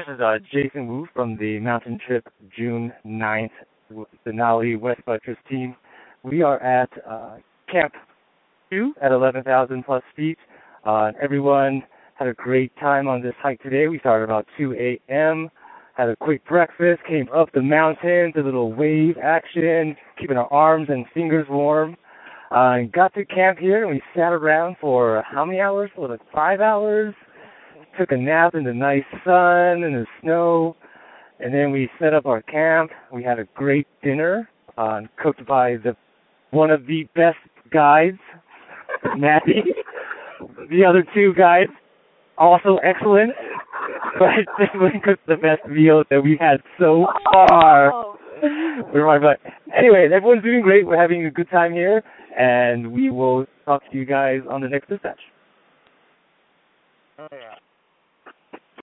This is Jason Wu from the Mountain Trip June 9th with the Denali West Buttress team. We are at Camp 2 at 11,000 plus feet. Everyone had a great time on this hike today. We started about 2 a.m., had a quick breakfast, came up the mountain, did a little wave action, keeping our arms and fingers warm. And got to camp here, and we sat around for how many hours? For like 5 hours. Took a nap in the nice sun and the snow, and then we set up our camp. We had a great dinner cooked by one of the best guides, Matty. The other two guides, also excellent, but this one cooked the best meal that we've had so far. But anyway, everyone's doing great. We're having a good time here, and we will talk to you guys on the next dispatch. Oh, yeah.